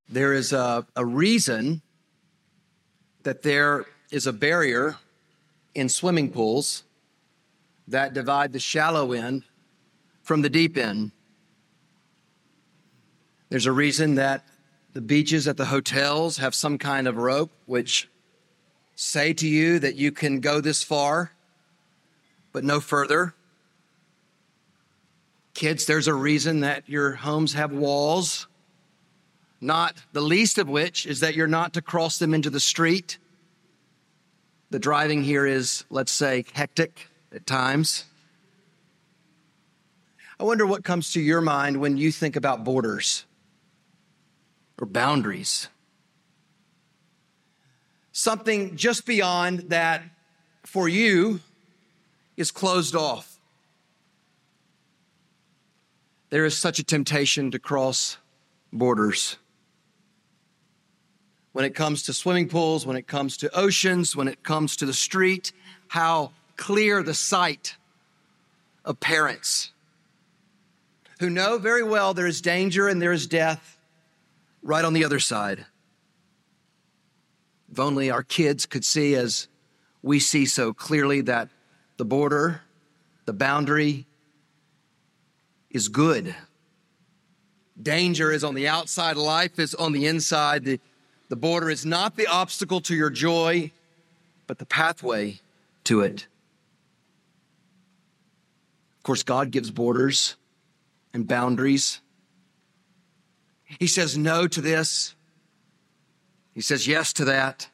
There is a reason that there is a barrier in swimming pools that divide the shallow end from the deep end. There's a reason that the beaches at the hotels have some kind of rope which say to you that you can go this far, but no further. Kids, there's a reason that your homes have walls, not the least of which is that you're not to cross them into the street. The driving here is, let's say, hectic at times. I wonder what comes to your mind when you think about borders or boundaries. Something just beyond that for you is closed off. There is such a temptation to cross borders. When it comes to swimming pools, when it comes to oceans, when it comes to the street, how clear the sight of parents who know very well there is danger and there is death right on the other side. If only our kids could see as we see so clearly that the border, the boundary is good. Danger is on the outside, life is on the inside. The border is not the obstacle to your joy, but the pathway to it. Of course, God gives borders and boundaries. He says no to this. He says yes to that.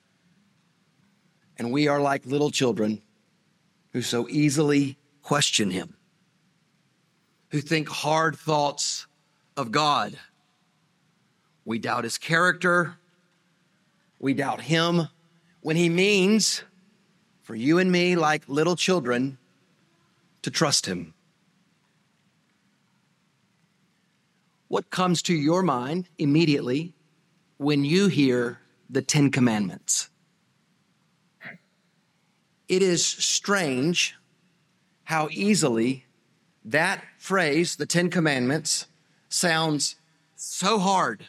And we are like little children who so easily question him, who think hard thoughts of God. We doubt his character. We doubt him when he means for you and me, like little children, to trust him. What comes to your mind immediately when you hear the Ten Commandments? It is strange how easily that phrase, the Ten Commandments, sounds so hard.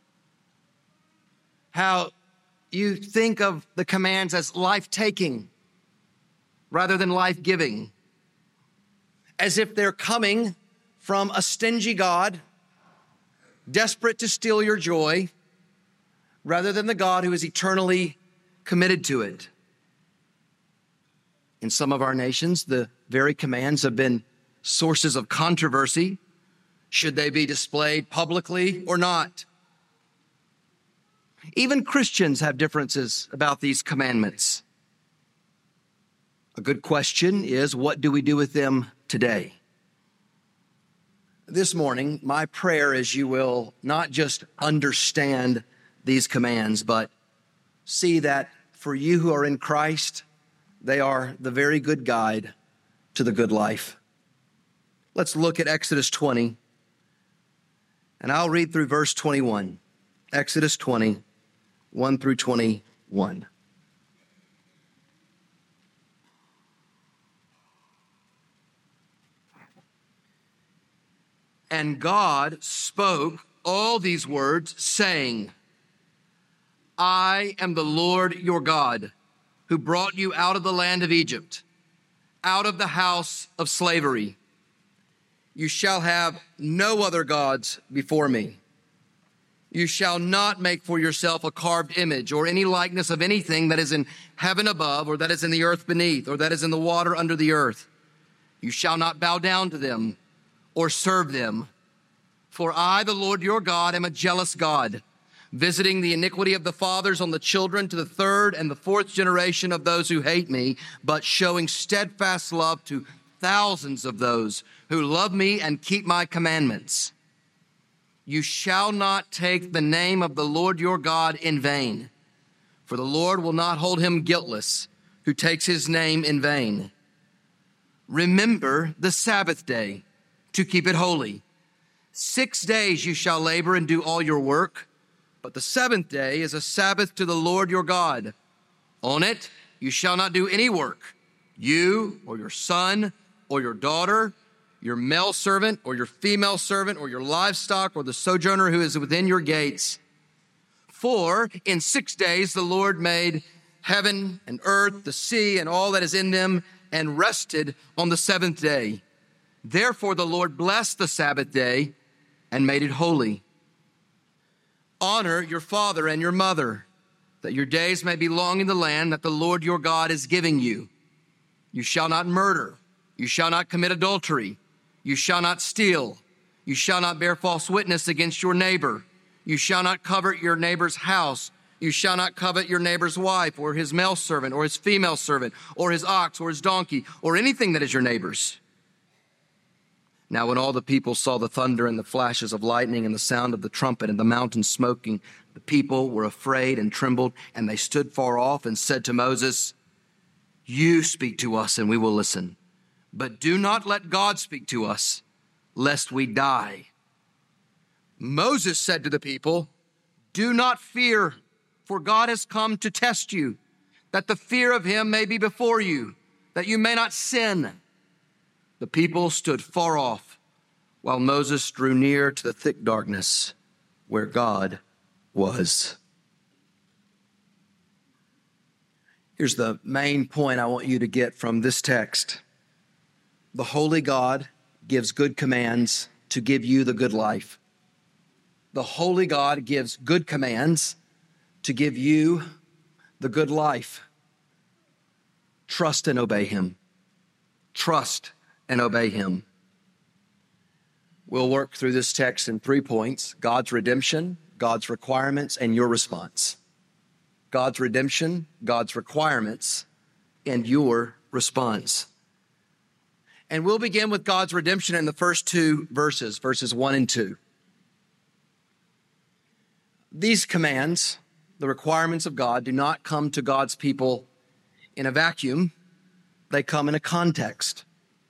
How you think of the commands as life-taking rather than life-giving, as if they're coming from a stingy God, desperate to steal your joy, rather than the God who is eternally committed to it. In some of our nations, the very commands have been sources of controversy. Should they be displayed publicly or not? Even Christians have differences about these commandments. A good question is, what do we do with them today? This morning, my prayer is you will not just understand these commands, but see that for you who are in Christ, they are the very good guide to the good life. Let's look at Exodus 20, and I'll read through verse 21. Exodus 20, 1 through 21. And God spoke all these words, saying, I am the Lord your God, who brought you out of the land of Egypt, out of the house of slavery. You shall have no other gods before me. You shall not make for yourself a carved image or any likeness of anything that is in heaven above, or that is in the earth beneath, or that is in the water under the earth. You shall not bow down to them or serve them. For I, the Lord your God, am a jealous God, visiting the iniquity of the fathers on the children to the third and the fourth generation of those who hate me, but showing steadfast love to thousands of those who love me and keep my commandments. You shall not take the name of the Lord your God in vain, for the Lord will not hold him guiltless who takes his name in vain. Remember the Sabbath day to keep it holy. 6 days you shall labor and do all your work, but the seventh day is a Sabbath to the Lord your God. On it you shall not do any work, you or your son or your daughter, your male servant or your female servant or your livestock or the sojourner who is within your gates. For in 6 days the Lord made heaven and earth, the sea, and all that is in them, and rested on the seventh day. Therefore the Lord blessed the Sabbath day and made it holy. Honor your father and your mother, that your days may be long in the land that the Lord your God is giving you. You shall not murder. You shall not commit adultery. You shall not steal. You shall not bear false witness against your neighbor. You shall not covet your neighbor's house. You shall not covet your neighbor's wife or his male servant or his female servant or his ox or his donkey or anything that is your neighbor's. Now when all the people saw the thunder and the flashes of lightning and the sound of the trumpet and the mountain smoking, the people were afraid and trembled, and they stood far off and said to Moses, "You speak to us and we will listen, but do not let God speak to us, lest we die." Moses said to the people, "Do not fear, for God has come to test you, that the fear of him may be before you, that you may not sin." The people stood far off, while Moses drew near to the thick darkness where God was. Here's the main point I want you to get from this text. The holy God gives good commands to give you the good life. The holy God gives good commands to give you the good life. Trust and obey him. Trust and obey him. We'll work through this text in 3 points: God's redemption, God's requirements, and your response. God's redemption, God's requirements, and your response. And we'll begin with God's redemption in the first 2 verses, verses 1 and 2. These commands, the requirements of God, do not come to God's people in a vacuum. They come in a context.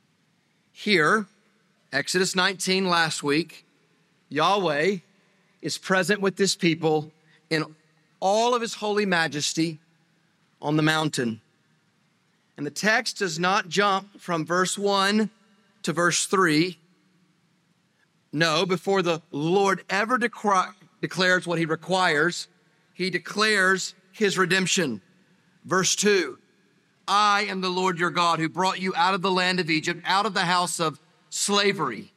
Here, Exodus 19 last week, Yahweh is present with this people in all of his holy majesty on the mountain. And the text does not jump from verse 1 to verse 3. No, before the Lord ever declares what he requires, he declares his redemption. Verse 2, "I am the Lord your God who brought you out of the land of Egypt, out of the house of slavery."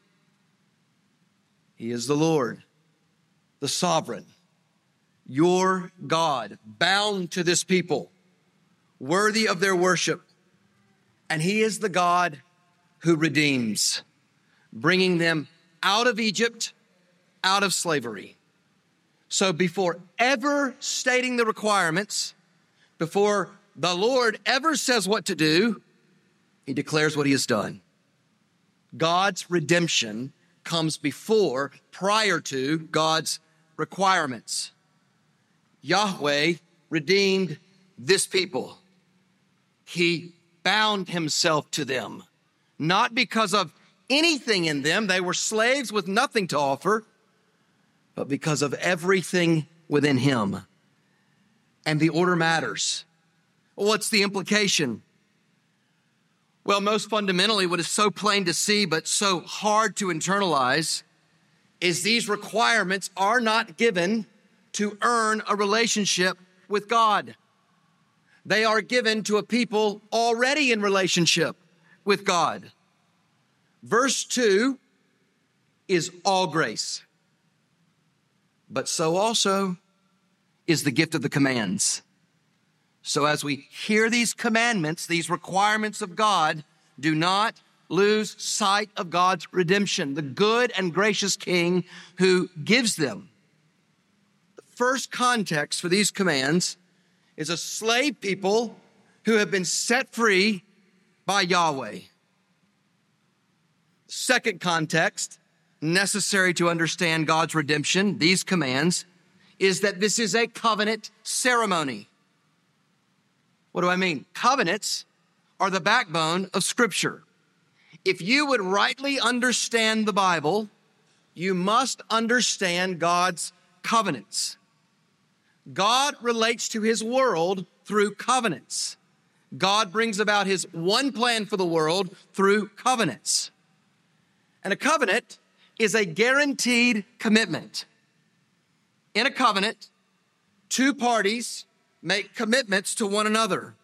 He is the Lord, the sovereign, your God, bound to this people, worthy of their worship. And he is the God who redeems, bringing them out of Egypt, out of slavery. So before ever stating the requirements, before the Lord ever says what to do, he declares what he has done. God's redemption comes before, prior to God's requirements. Yahweh redeemed this people. He bound himself to them, not because of anything in them. They were slaves with nothing to offer, but because of everything within him. And the order matters. What's the implication? Well, most fundamentally, what is so plain to see but so hard to internalize is these requirements are not given to earn a relationship with God. They are given to a people already in relationship with God. Verse 2 is all grace, but so also is the gift of the commands. So as we hear these commandments, these requirements of God, do not lose sight of God's redemption, the good and gracious King who gives them. The first context for these commands is a slave people who have been set free by Yahweh. Second context, necessary to understand God's redemption, these commands, is that this is a covenant ceremony. What do I mean? Covenants are the backbone of Scripture. If you would rightly understand the Bible, you must understand God's covenants. God relates to his world through covenants. God brings about his one plan for the world through covenants. And a covenant is a guaranteed commitment. In a covenant, two parties make commitments to one another.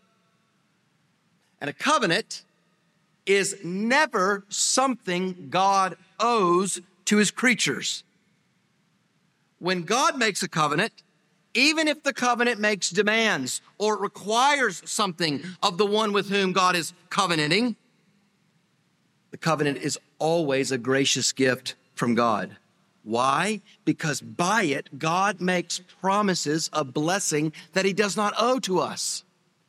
And a covenant is never something God owes to his creatures. When God makes a covenant, even if the covenant makes demands or requires something of the one with whom God is covenanting, the covenant is always a gracious gift from God. Why? Because by it, God makes promises of blessing that he does not owe to us.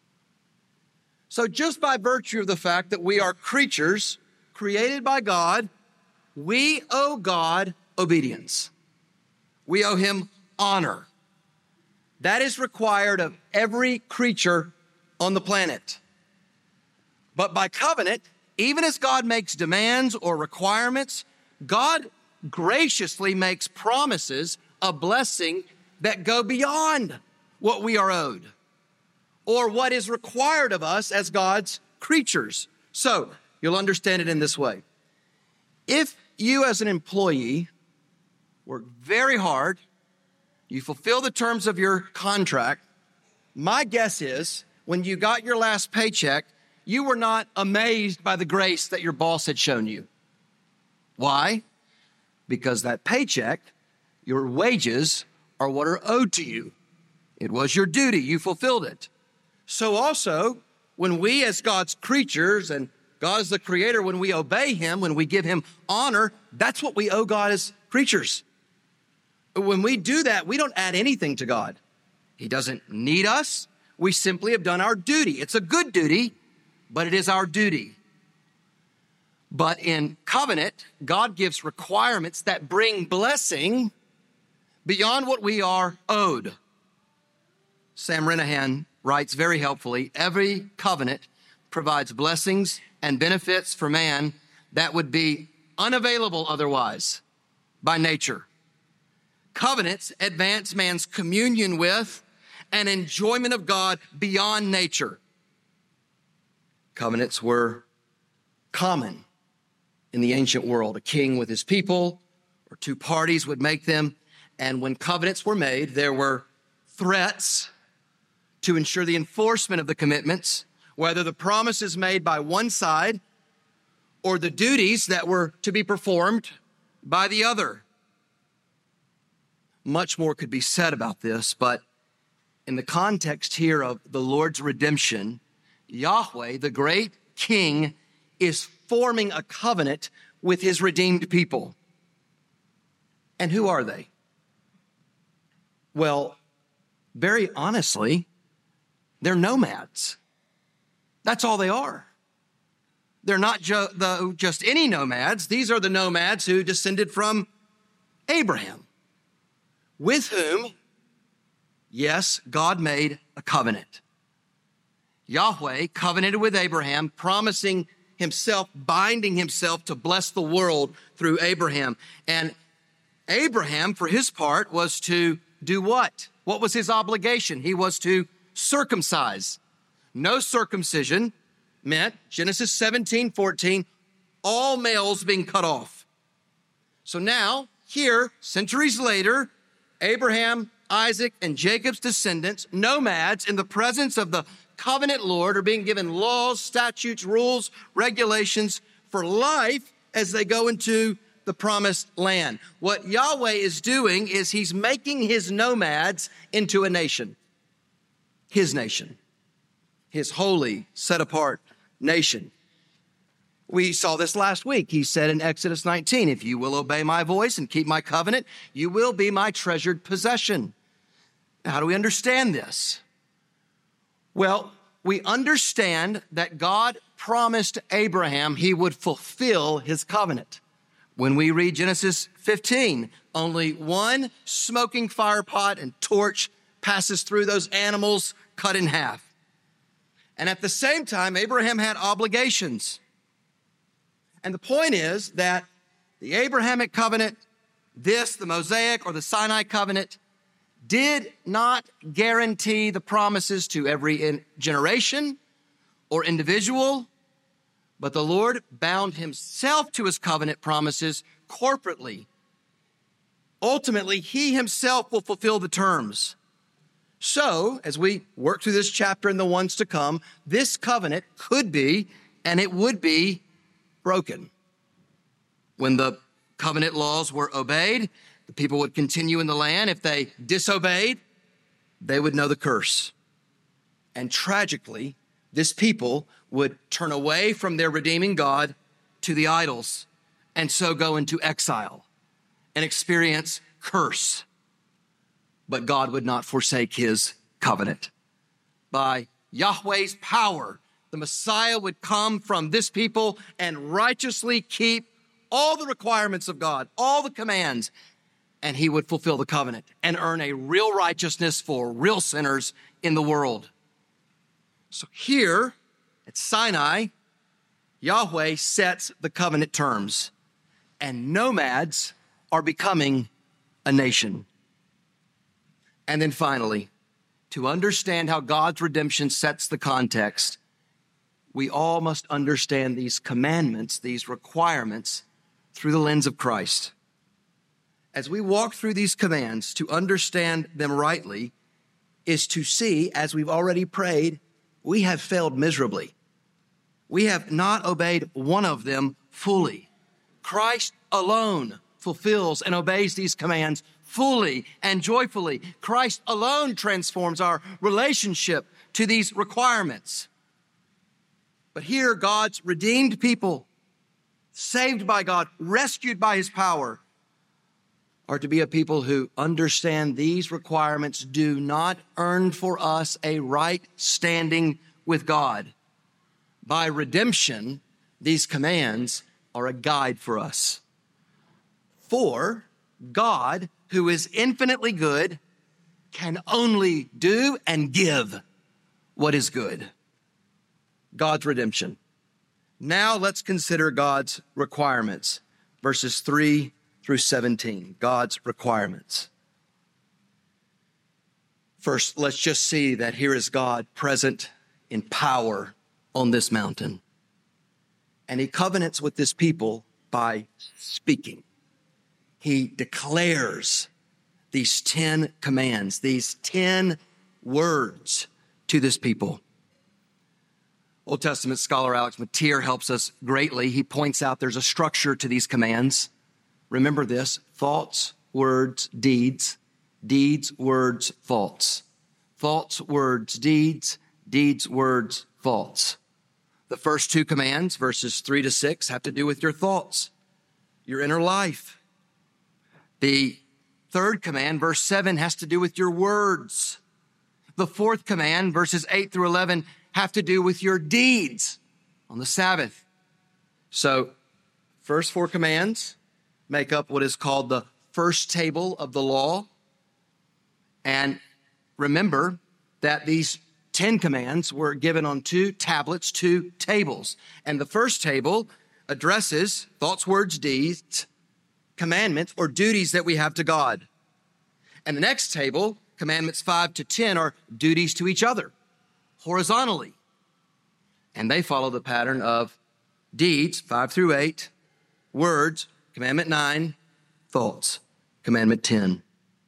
So just by virtue of the fact that we are creatures created by God, we owe God obedience. We owe him honor. That is required of every creature on the planet. But by covenant, even as God makes demands or requirements, God graciously makes promises of blessing that go beyond what we are owed or what is required of us as God's creatures. So you'll understand it in this way. If you as an employee work very hard, you fulfill the terms of your contract, my guess is when you got your last paycheck, you were not amazed by the grace that your boss had shown you. Why? Because that paycheck, your wages, are what are owed to you. It was your duty. You fulfilled it. So also, when we as God's creatures, and God is the creator, when we obey him, when we give him honor, that's what we owe God as creatures. When we do that, we don't add anything to God. He doesn't need us. We simply have done our duty. It's a good duty, but it is our duty. But in covenant, God gives requirements that bring blessing beyond what we are owed. Sam Renahan writes very helpfully, every covenant provides blessings and benefits for man that would be unavailable otherwise by nature. Covenants advance man's communion with and enjoyment of God beyond nature. Covenants were common in the ancient world. A king with his people or two parties would make them. And when covenants were made, there were threats to ensure the enforcement of the commitments, whether the promises made by one side or the duties that were to be performed by the other. Much more could be said about this, but in the context here of the Lord's redemption, Yahweh, the great king, is forming a covenant with his redeemed people. And who are they? Well, very honestly, they're nomads. That's all they are. They're not just any nomads. These are the nomads who descended from Abraham, with whom, yes, God made a covenant. Yahweh covenanted with Abraham, promising himself, binding himself to bless the world through Abraham. And Abraham, for his part, was to do what? What was his obligation? He was to circumcise. No circumcision meant, Genesis 17:14, all males being cut off. So now, here, centuries later, Abraham, Isaac, and Jacob's descendants, nomads in the presence of the covenant Lord, are being given laws, statutes, rules, regulations for life as they go into the promised land. What Yahweh is doing is he's making his nomads into a nation. His nation. His holy, set-apart nation. We saw this last week. He said in Exodus 19, if you will obey my voice and keep my covenant, you will be my treasured possession. Now, how do we understand this? Well, we understand that God promised Abraham he would fulfill his covenant. When we read Genesis 15, only one smoking fire pot and torch passes through those animals cut in half. And at the same time, Abraham had obligations. And the point is that the Abrahamic covenant, the Mosaic or the Sinai covenant, did not guarantee the promises to every generation or individual, but the Lord bound himself to his covenant promises corporately. Ultimately, he himself will fulfill the terms. So, as we work through this chapter and the ones to come, this covenant could be, and it would be, broken. When the covenant laws were obeyed, the people would continue in the land. If they disobeyed, they would know the curse. And tragically, this people would turn away from their redeeming God to the idols, and so go into exile and experience curse. But God would not forsake his covenant. By Yahweh's power, the Messiah would come from this people and righteously keep all the requirements of God, all the commands, and he would fulfill the covenant and earn a real righteousness for real sinners in the world. So here at Sinai, Yahweh sets the covenant terms, and nomads are becoming a nation. And then finally, to understand how God's redemption sets the context, we all must understand these commandments, these requirements, through the lens of Christ. As we walk through these commands, to understand them rightly is to see, as we've already prayed, we have failed miserably. We have not obeyed one of them fully. Christ alone fulfills and obeys these commands fully and joyfully. Christ alone transforms our relationship to these requirements. But here, God's redeemed people, saved by God, rescued by his power, are to be a people who understand these requirements do not earn for us a right standing with God. By redemption, these commands are a guide for us. For God, who is infinitely good, can only do and give what is good. God's redemption. Now let's consider God's requirements, verses 3 through 17, God's requirements. First, let's just see that here is God present in power on this mountain. And he covenants with this people by speaking. He declares these 10 commands, these 10 words to this people. Old Testament scholar Alex Motyer helps us greatly. He points out there's a structure to these commands. Remember this: thoughts, words, deeds, deeds, words, thoughts. Thoughts, words, deeds, deeds, words, thoughts. The first two commands, verses 3 to 6, have to do with your thoughts, your inner life. The third command, verse 7, has to do with your words. The fourth command, verses 8 through 11, have to do with your deeds on the Sabbath. So, first four commands make up what is called the first table of the law. And remember that these 10 commands were given on 2 tablets, 2 tables. And the first table addresses thoughts, words, deeds, commandments, or duties that we have to God. And the next table, commandments 5 to 10, are duties to each other, horizontally. And they follow the pattern of deeds, 5 through 8, words, commandment 9, thoughts, commandment 10.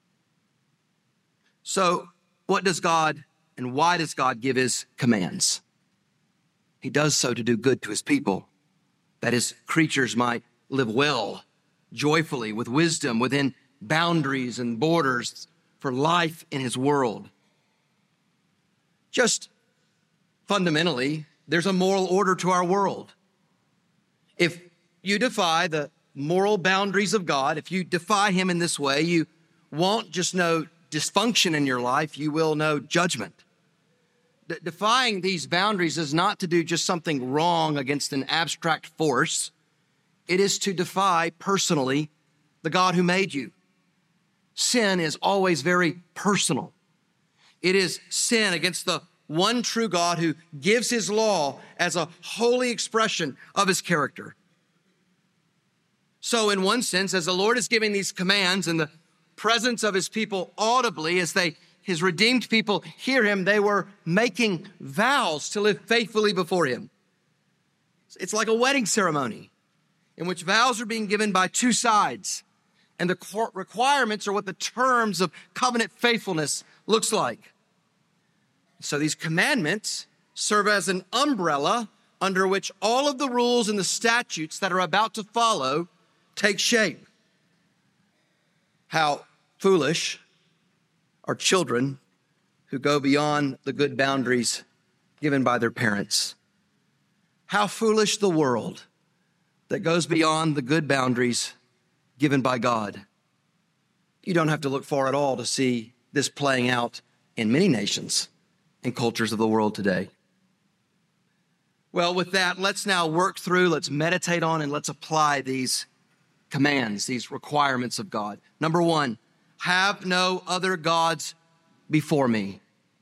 So what does God and why does God give his commands? He does so to do good to his people, that his creatures might live well, joyfully, with wisdom, within boundaries and borders for life in his world. Just fundamentally, there's a moral order to our world. If you defy the moral boundaries of God, if you defy him in this way, you won't just know dysfunction in your life, you will know judgment. Defying these boundaries is not to do just something wrong against an abstract force. It is to defy personally the God who made you. Sin is always very personal. It is sin against the one true God who gives his law as a holy expression of his character. So in one sense, as the Lord is giving these commands in the presence of his people audibly, as his redeemed people hear him, they were making vows to live faithfully before him. It's like a wedding ceremony in which vows are being given by 2 sides. And the requirements are what the terms of covenant faithfulness looks like. So these commandments serve as an umbrella under which all of the rules and the statutes that are about to follow take shape. How foolish are children who go beyond the good boundaries given by their parents. How foolish the world that goes beyond the good boundaries given by God. You don't have to look far at all to see this playing out in many nations and cultures of the world today. Well, with that, let's now work through, let's meditate on, and let's apply these commands, these requirements of God. Number one, have no other gods before me.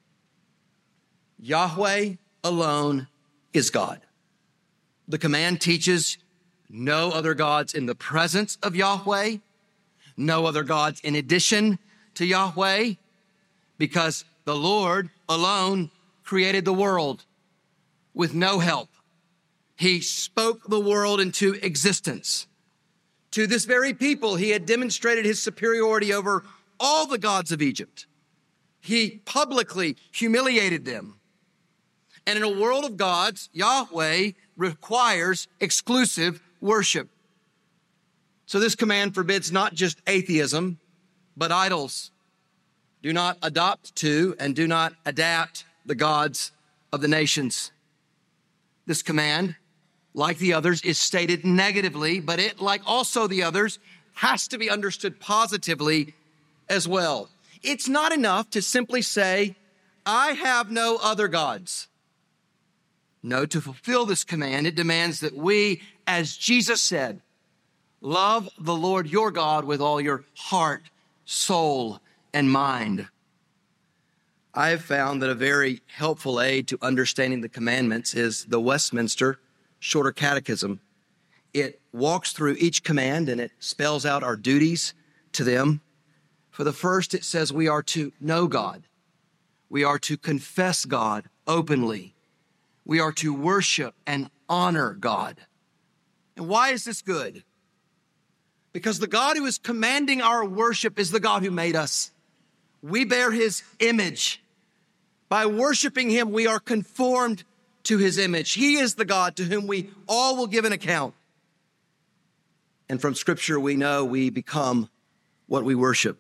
Yahweh alone is God. The command teaches no other gods in the presence of Yahweh, no other gods in addition to Yahweh, because the Lord alone created the world with no help. He spoke the world into existence. To this very people, he had demonstrated his superiority over all the gods of Egypt. He publicly humiliated them. And in a world of gods, Yahweh requires exclusive worship. So this command forbids not just atheism, but idols. Do not adopt to and do not adapt the gods of the nations. This command, like the others, is stated negatively, but it, like also the others, has to be understood positively as well. It's not enough to simply say, I have no other gods. No, to fulfill this command, it demands that we, as Jesus said, love the Lord your God with all your heart, soul, and mind. I have found that a very helpful aid to understanding the commandments is the Westminster Shorter Catechism. It walks through each command and it spells out our duties to them. For the first, it says we are to know God. We are to confess God openly. We are to worship and honor God. And why is this good? Because the God who is commanding our worship is the God who made us. We bear his image. By worshiping him, we are conformed to his image. He is the God to whom we all will give an account. And from Scripture, we know we become what we worship.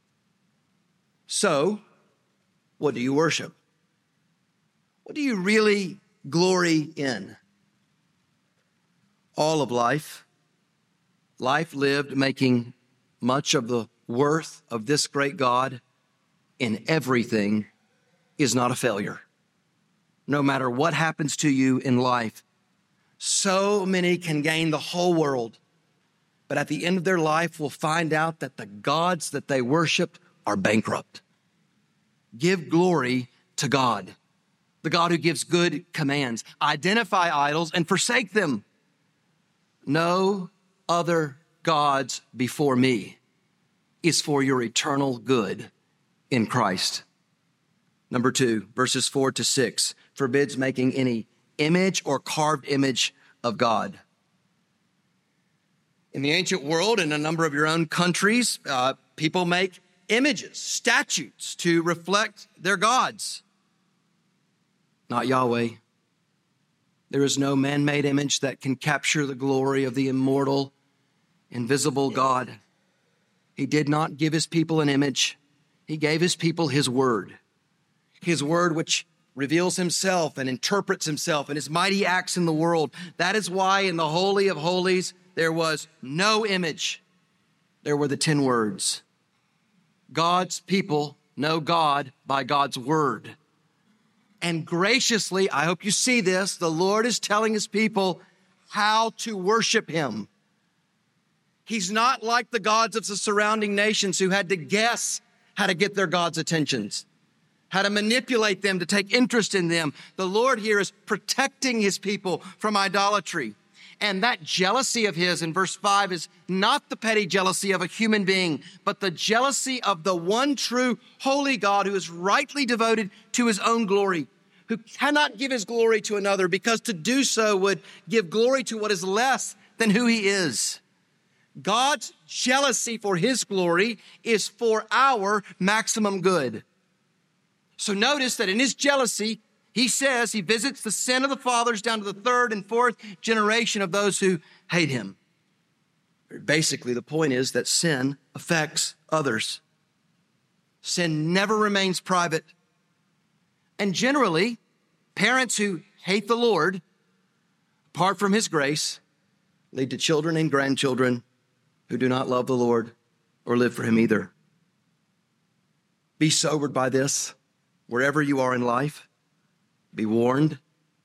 So, what do you worship? What do you really glory in? All of life lived making much of the worth of this great God in everything is not a failure. No matter what happens to you in life, so many can gain the whole world, but at the end of their life will find out that the gods that they worshiped are bankrupt. Give glory to God, the God who gives good commands. Identify idols and forsake them. No other gods before me is for your eternal good in Christ. Number 2, verses 4-6, forbids making any image or carved image of God. In the ancient world, in a number of your own countries, people make images, statues to reflect their gods. Not Yahweh. There is no man-made image that can capture the glory of the immortal, invisible God. He did not give his people an image. He gave his people his word which reveals himself and interprets himself and his mighty acts in the world. That is why in the Holy of Holies, there was no image. There were the 10 words. God's people know God by God's word. And graciously, I hope you see this, the Lord is telling his people how to worship him. He's not like the gods of the surrounding nations who had to guess how to get their God's attentions, how to manipulate them to take interest in them. The Lord here is protecting his people from idolatry. And that jealousy of his in verse 5 is not the petty jealousy of a human being, but the jealousy of the one true holy God who is rightly devoted to his own glory, who cannot give his glory to another because to do so would give glory to what is less than who he is. God's jealousy for his glory is for our maximum good. So notice that in his jealousy, he says he visits the sin of the fathers down to the third and fourth generation of those who hate him. Basically, the point is that sin affects others. Sin never remains private. And generally, parents who hate the Lord, apart from his grace, lead to children and grandchildren who do not love the Lord or live for him either. Be sobered by this wherever you are in life. Be warned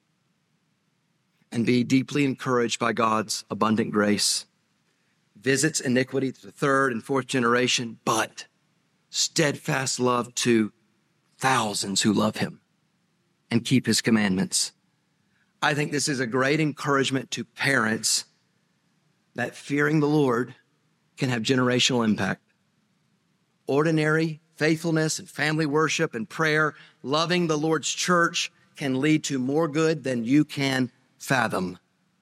and be deeply encouraged by God's abundant grace. Visits iniquity to the third and fourth generation, but steadfast love to thousands who love him and keep his commandments. I think this is a great encouragement to parents that fearing the Lord can have generational impact. Ordinary faithfulness and family worship and prayer, loving the Lord's church can lead to more good than you can fathom.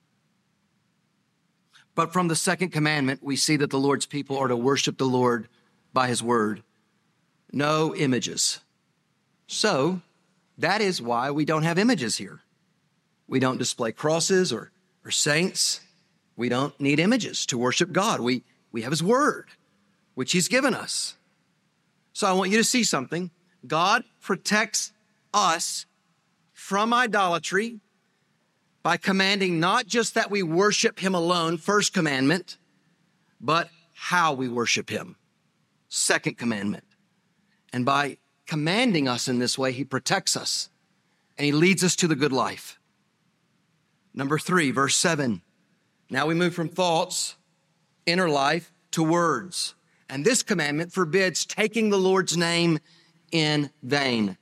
But from the second commandment, we see that the Lord's people are to worship the Lord by his word. No images. So that is why we don't have images here. We don't display crosses or saints. We don't need images to worship God. We have his word, which he's given us. So I want you to see something. God protects us from idolatry by commanding not just that we worship him alone, first commandment, but how we worship him, second commandment. And by commanding us in this way, he protects us and he leads us to the good life. Number 3, verse 7. Now we move from thoughts, inner life, to words. And this commandment forbids taking the Lord's name in vain.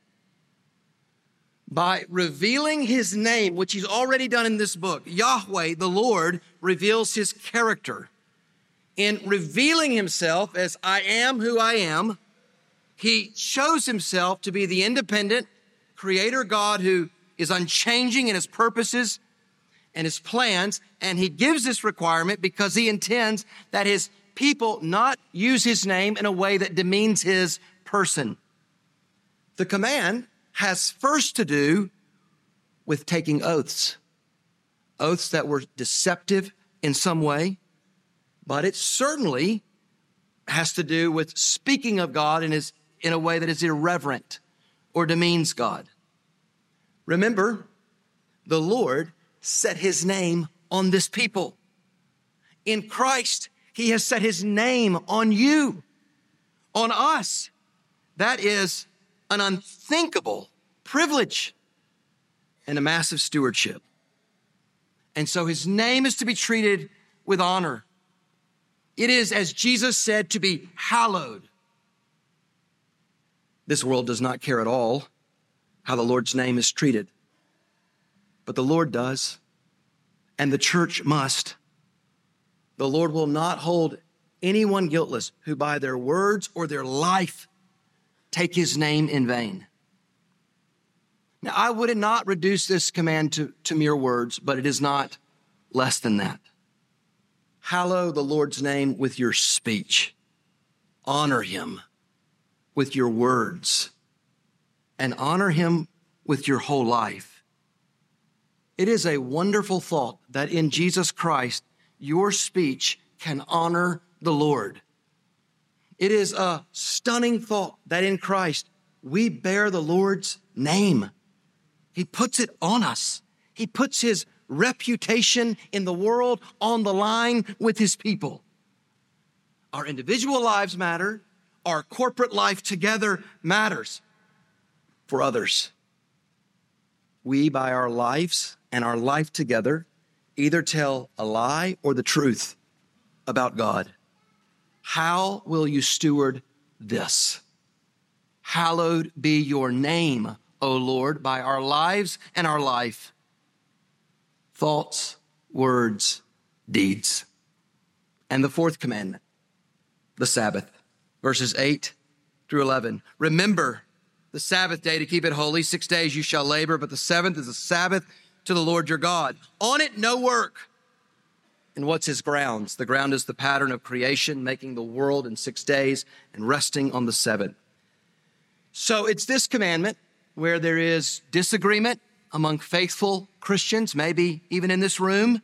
By revealing his name, which he's already done in this book, Yahweh, the Lord, reveals his character. In revealing himself as I am who I am, he shows himself to be the independent creator God who is unchanging in his purposes and his plans. And he gives this requirement because he intends that his people not use his name in a way that demeans his person. The command has first to do with taking oaths that were deceptive in some way, but it certainly has to do with speaking of God in a way that is irreverent or demeans God. Remember, the Lord set his name on this people. In Christ, he has set his name on you, on us. That is an unthinkable privilege and a massive stewardship. And so his name is to be treated with honor. It is, as Jesus said, to be hallowed. This world does not care at all how the Lord's name is treated, but the Lord does, and the church must. The Lord will not hold anyone guiltless who by their words or their life take his name in vain. Now, I would not reduce this command to mere words, but it is not less than that. Hallow the Lord's name with your speech. Honor him with your words and honor him with your whole life. It is a wonderful thought that in Jesus Christ, your speech can honor the Lord. It is a stunning thought that in Christ, we bear the Lord's name. He puts it on us. He puts his reputation in the world on the line with his people. Our individual lives matter. Our corporate life together matters for others. We, by our lives and our life together, either tell a lie or the truth about God. How will you steward this? Hallowed be your name, O Lord, by our lives and our life. Thoughts, words, deeds. And the fourth commandment, the Sabbath, verses 8 through 11. Remember the Sabbath day to keep it holy. 6 days you shall labor, but the seventh is a Sabbath to the Lord your God. On it no work. And what's his grounds? The ground is the pattern of creation, making the world in 6 days and resting on the seventh. So it's this commandment where there is disagreement among faithful Christians, maybe even in this room.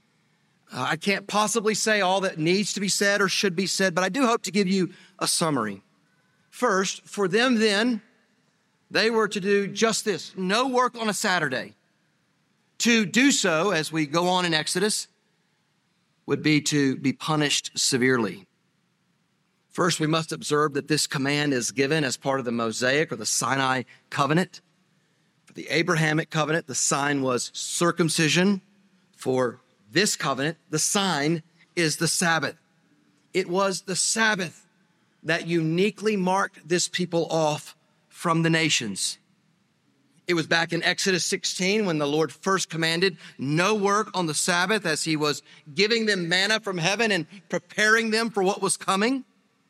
I can't possibly say all that needs to be said or should be said, but I do hope to give you a summary. First, for them then, they were to do just this: no work on a Saturday. To do so, as we go on in Exodus, would be to be punished severely. First, we must observe that this command is given as part of the Mosaic or the Sinai covenant. For the Abrahamic covenant, the sign was circumcision. For this covenant, the sign is the Sabbath. It was the Sabbath that uniquely marked this people off from the nations. It was back in Exodus 16 when the Lord first commanded no work on the Sabbath, as he was giving them manna from heaven and preparing them for what was coming.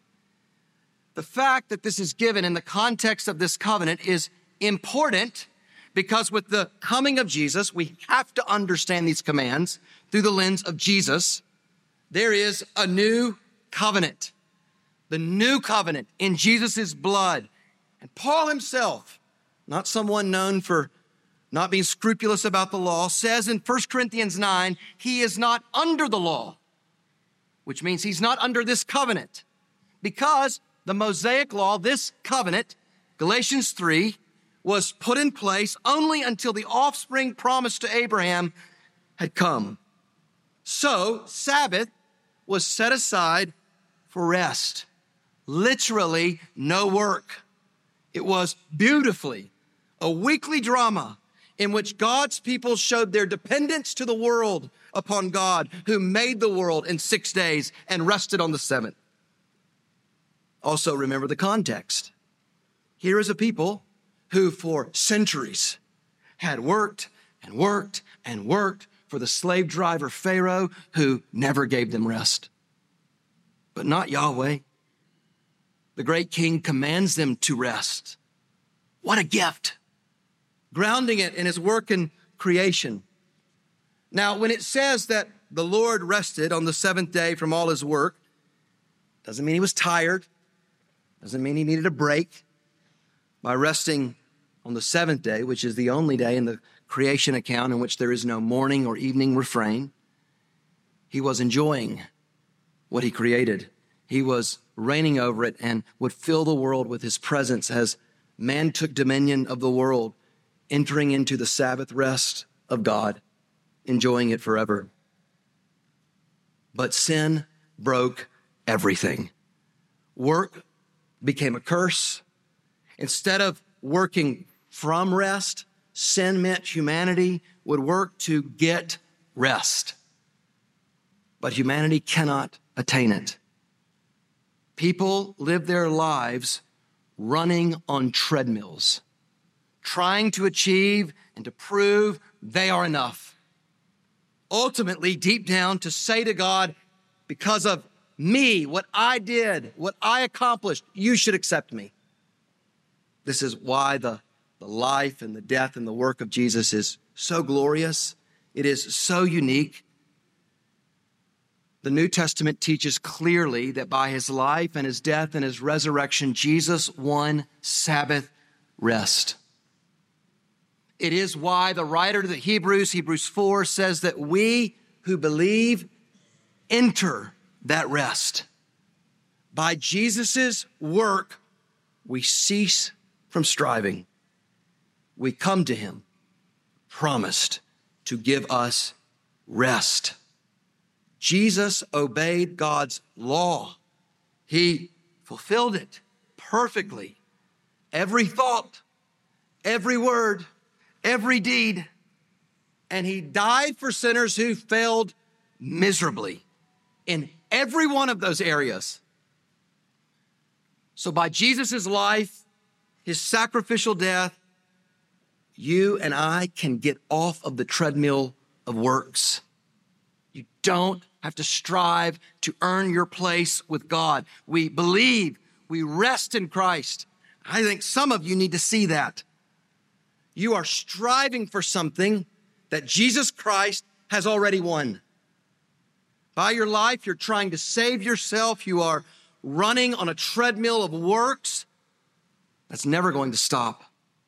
The fact that this is given in the context of this covenant is important because with the coming of Jesus, we have to understand these commands through the lens of Jesus. There is a new covenant, the new covenant in Jesus' blood. And Paul himself, not someone known for not being scrupulous about the law, says in 1 Corinthians 9, he is not under the law, which means he's not under this covenant, because the Mosaic law, this covenant, Galatians 3, was put in place only until the offspring promised to Abraham had come. So Sabbath was set aside for rest, literally no work. It was beautifully a weekly drama in which God's people showed their dependence to the world upon God, who made the world in 6 days and rested on the seventh. Also remember the context. Here is a people who for centuries had worked and worked and worked for the slave driver Pharaoh, who never gave them rest. But not Yahweh. The great king commands them to rest. What a gift. Grounding it in his work in creation. Now, when it says that the Lord rested on the seventh day from all his work, doesn't mean he was tired. Doesn't mean he needed a break. By resting on the seventh day, which is the only day in the creation account in which there is no morning or evening refrain, he was enjoying what he created. He was reigning over it and would fill the world with his presence as man took dominion of the world, entering into the Sabbath rest of God, enjoying it forever. But sin broke everything. Work became a curse. Instead of working from rest, sin meant humanity would work to get rest. But humanity cannot attain it. People live their lives running on treadmills, trying to achieve and to prove they are enough. Ultimately, deep down, to say to God, because of me, what I did, what I accomplished, you should accept me. This is why the life and the death and the work of Jesus is so glorious. It is so unique. The New Testament teaches clearly that by his life and his death and his resurrection, Jesus won Sabbath rest. It is why the writer to the Hebrews 4, says that we who believe enter that rest. By Jesus' work, we cease from striving. We come to him, promised to give us rest. Jesus obeyed God's law. He fulfilled it perfectly. Every thought, every word, every deed. And he died for sinners who failed miserably in every one of those areas. So by Jesus' life, his sacrificial death, you and I can get off of the treadmill of works. You don't have to strive to earn your place with God. We believe, we rest in Christ. I think some of you need to see that. You are striving for something that Jesus Christ has already won. By your life, you're trying to save yourself. You are running on a treadmill of works. That's never going to stop.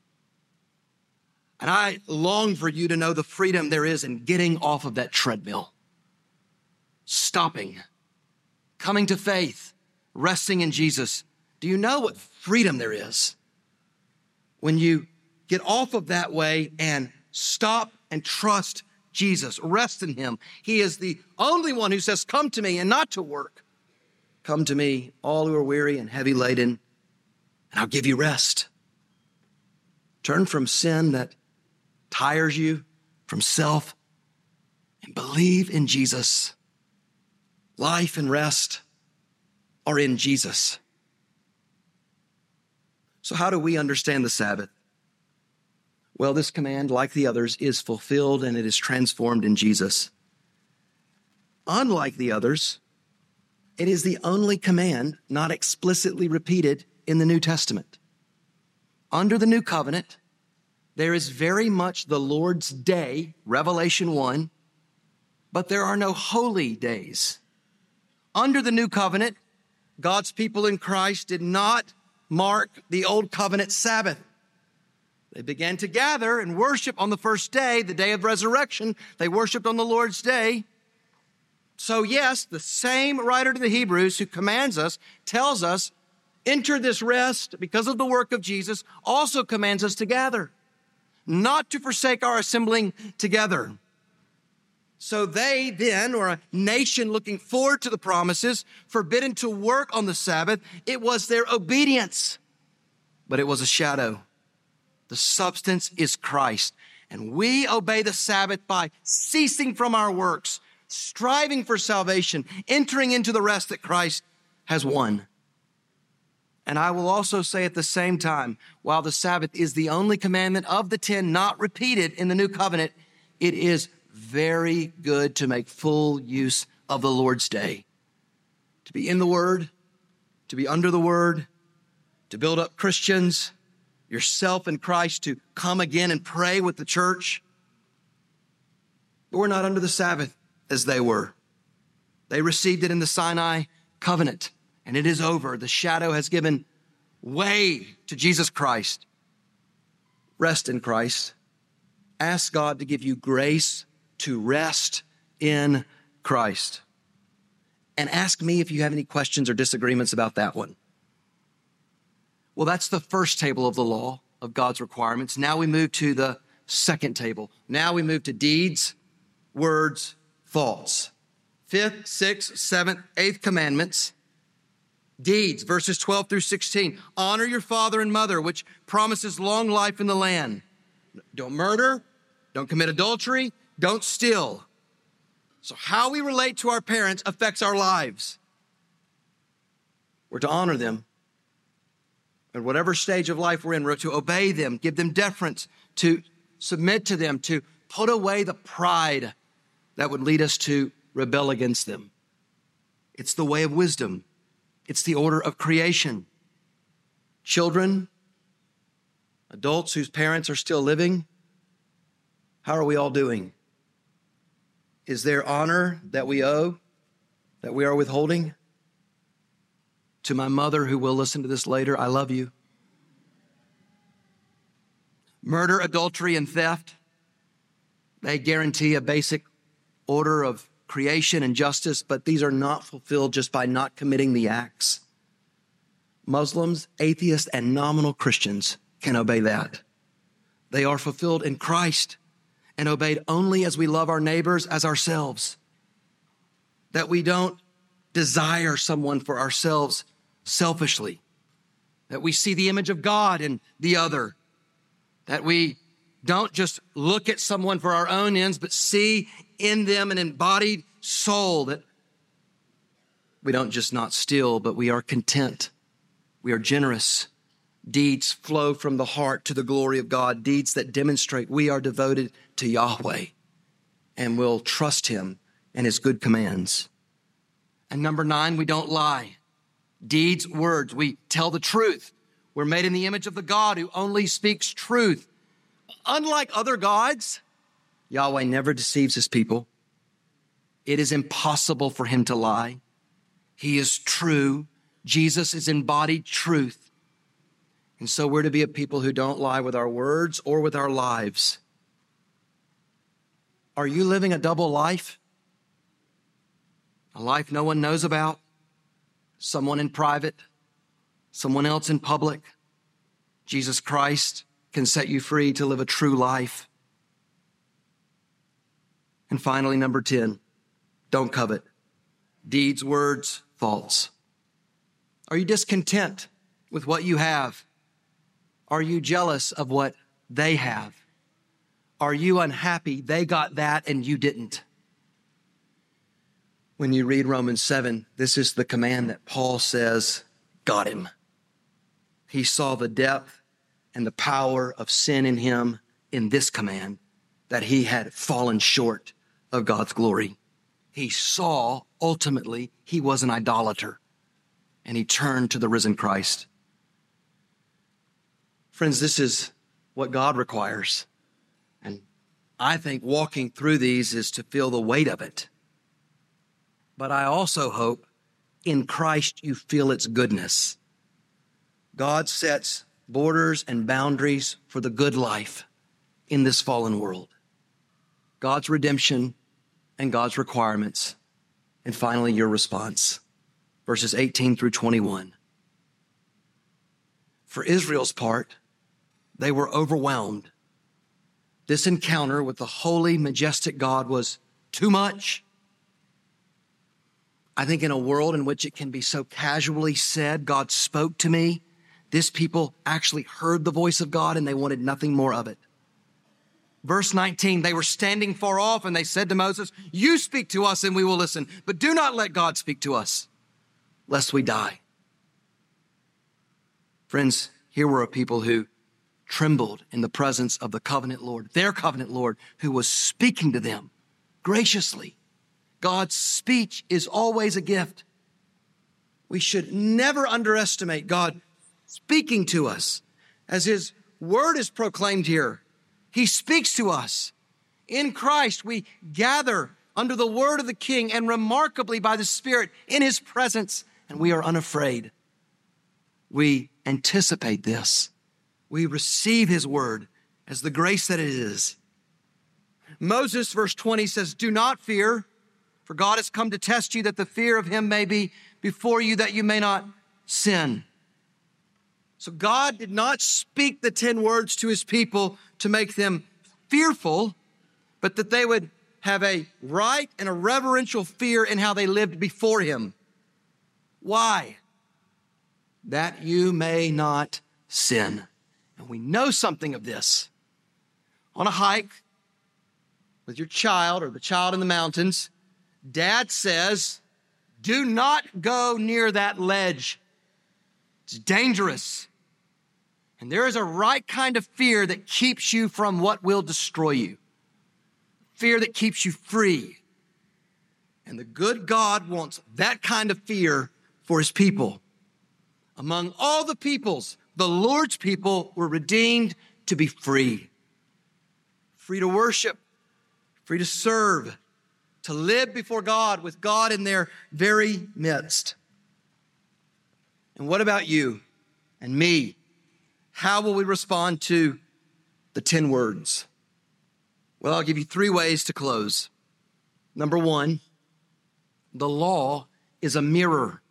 And I long for you to know the freedom there is in getting off of that treadmill, stopping, coming to faith, resting in Jesus. Do you know what freedom there is when you get off of that way and stop and trust Jesus, rest in him? He is the only one who says, come to me and not to work. Come to me, all who are weary and heavy laden, and I'll give you rest. Turn from sin that tires you, from self, and believe in Jesus. Life and rest are in Jesus. So how do we understand the Sabbath? Well, this command, like the others, is fulfilled and it is transformed in Jesus. Unlike the others, it is the only command not explicitly repeated in the New Testament. Under the New Covenant, there is very much the Lord's Day, Revelation 1, but there are no holy days. Under the New Covenant, God's people in Christ did not mark the Old Covenant Sabbath. They began to gather and worship on the first day, the day of resurrection. They worshiped on the Lord's Day. So yes, the same writer to the Hebrews who commands us, tells us, enter this rest because of the work of Jesus, also commands us to gather, not to forsake our assembling together. So they then, or a nation looking forward to the promises, forbidden to work on the Sabbath, it was their obedience, but it was a shadow. The substance is Christ. And we obey the Sabbath by ceasing from our works, striving for salvation, entering into the rest that Christ has won. And I will also say at the same time, while the Sabbath is the only commandment of the 10 not repeated in the New Covenant, it is very good to make full use of the Lord's Day. To be in the Word, to be under the Word, to build up Christians, yourself in Christ, to come again and pray with the church. But we're not under the Sabbath as they were. They received it in the Sinai covenant, and it is over. The shadow has given way to Jesus Christ. Rest in Christ. Ask God to give you grace to rest in Christ. And ask me if you have any questions or disagreements about that one. Well, that's the first table of the law of God's requirements. Now we move to the second table. Now we move to deeds, words, thoughts. 5th, 6th, 7th, 8th commandments. Deeds, verses 12 through 16. Honor your father and mother, which promises long life in the land. Don't murder. Don't commit adultery. Don't steal. So how we relate to our parents affects our lives. We're to honor them. At whatever stage of life we're in, we're to obey them, give them deference, to submit to them, to put away the pride that would lead us to rebel against them. It's the way of wisdom. It's the order of creation. Children, adults whose parents are still living, how are we all doing? Is there honor that we owe, that we are withholding? To my mother, who will listen to this later, I love you. Murder, adultery, and theft, they guarantee a basic order of creation and justice, but these are not fulfilled just by not committing the acts. Muslims, atheists, and nominal Christians can obey that. They are fulfilled in Christ and obeyed only as we love our neighbors as ourselves. That we don't desire someone for ourselves selfishly. That we see the image of God in the other. That we don't just look at someone for our own ends, but see in them an embodied soul. That we don't just not steal, but we are content. We are generous. Deeds flow from the heart to the glory of God. Deeds that demonstrate we are devoted to Yahweh and will trust him and his good commands. And number 9, we don't lie. Deeds, words, we tell the truth. We're made in the image of the God who only speaks truth. Unlike other gods, Yahweh never deceives his people. It is impossible for him to lie. He is true. Jesus is embodied truth. And so we're to be a people who don't lie with our words or with our lives. Are you living a double life? A life no one knows about? Someone in private, someone else in public? Jesus Christ can set you free to live a true life. And finally, number 10, don't covet. Deeds, words, thoughts. Are you discontent with what you have? Are you jealous of what they have? Are you unhappy they got that and you didn't? When you read Romans 7, this is the command that Paul says got him. He saw the depth and the power of sin in him in this command, that he had fallen short of God's glory. He saw ultimately he was an idolater, and he turned to the risen Christ. Friends, this is what God requires. And I think walking through these is to feel the weight of it. But I also hope in Christ you feel its goodness. God sets borders and boundaries for the good life in this fallen world. God's redemption and God's requirements. And finally, your response. Verses 18 through 21. For Israel's part, they were overwhelmed. This encounter with the holy, majestic God was too much. I think in a world in which it can be so casually said, God spoke to me, this people actually heard the voice of God and they wanted nothing more of it. Verse 19, they were standing far off and they said to Moses, you speak to us and we will listen, but do not let God speak to us, lest we die. Friends, here were a people who trembled in the presence of the covenant Lord, their covenant Lord, who was speaking to them graciously. God's speech is always a gift. We should never underestimate God speaking to us. As his word is proclaimed here, he speaks to us. In Christ, we gather under the word of the King and remarkably by the Spirit in his presence, and we are unafraid. We anticipate this. We receive his word as the grace that it is. Moses, verse 20 says, do not fear, for God has come to test you that the fear of him may be before you, that you may not sin. So God did not speak the 10 words to his people to make them fearful, but that they would have a right and a reverential fear in how they lived before him. Why? That you may not sin. And we know something of this. On a hike with your child or the child in the mountains, Dad says, do not go near that ledge. It's dangerous. And there is a right kind of fear that keeps you from what will destroy you. Fear that keeps you free. And the good God wants that kind of fear for his people. Among all the peoples, the Lord's people were redeemed to be free. Free to worship, free to serve, to live before God with God in their very midst. And what about you and me? How will we respond to the 10 words? Well, I'll give you 3 ways to close. Number 1, the law is a mirror.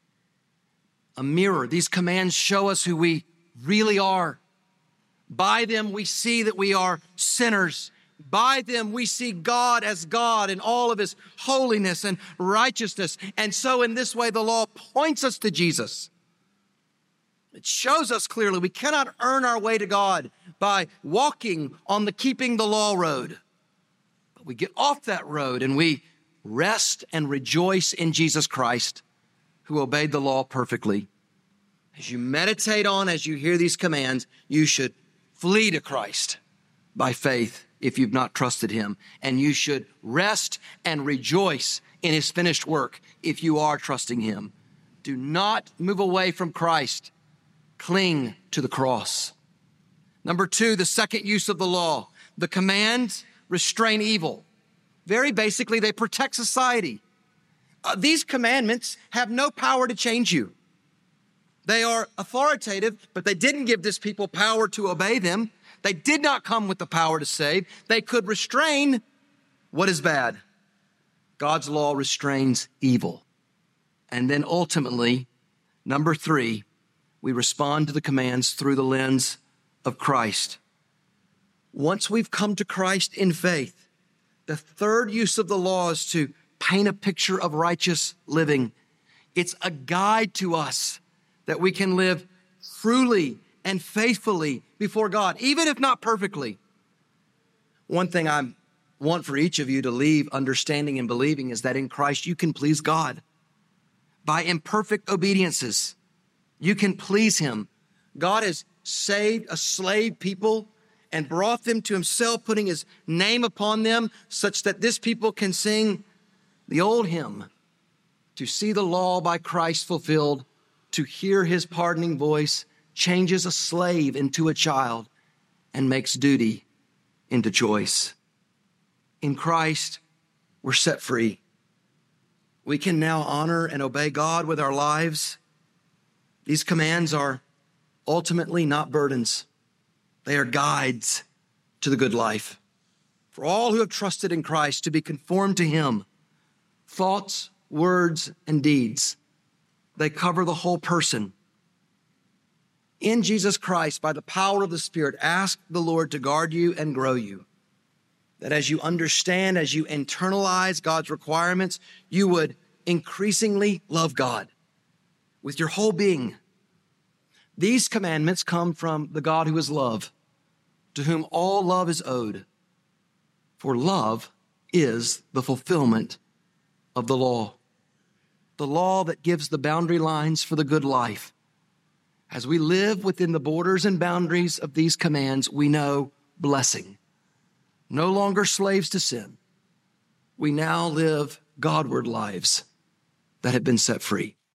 A mirror. These commands show us who we really are. By them, we see that we are sinners. By them, we see God as God in all of his holiness and righteousness. And so in this way, the law points us to Jesus. It shows us clearly we cannot earn our way to God by walking on the keeping the law road. But we get off that road and we rest and rejoice in Jesus Christ, who obeyed the law perfectly. As you meditate on, as you hear these commands, you should flee to Christ by faith if you've not trusted him. And you should rest and rejoice in his finished work if you are trusting him. Do not move away from Christ. Cling to the cross. Number 2, the second use of the law. The commands restrain evil. Very basically, they protect society. These commandments have no power to change you. They are authoritative, but they didn't give this people power to obey them. They did not come with the power to save. They could restrain what is bad. God's law restrains evil. And then ultimately, number 3, we respond to the commands through the lens of Christ. Once we've come to Christ in faith, the third use of the law is to paint a picture of righteous living. It's a guide to us that we can live truly and faithfully before God, even if not perfectly. One thing I want for each of you to leave understanding and believing is that in Christ you can please God. By imperfect obediences, you can please him. God has saved a slave people and brought them to himself, putting his name upon them such that this people can sing the old hymn, to see the law by Christ fulfilled, to hear his pardoning voice, changes a slave into a child and makes duty into choice. In Christ, we're set free. We can now honor and obey God with our lives. These commands are ultimately not burdens. They are guides to the good life. For all who have trusted in Christ to be conformed to him, thoughts, words, and deeds, they cover the whole person. In Jesus Christ, by the power of the Spirit, ask the Lord to guard you and grow you. That as you understand, as you internalize God's requirements, you would increasingly love God with your whole being. These commandments come from the God who is love, to whom all love is owed. For love is the fulfillment of the law that gives the boundary lines for the good life. As we live within the borders and boundaries of these commands, we know blessing. No longer slaves to sin. We now live Godward lives that have been set free.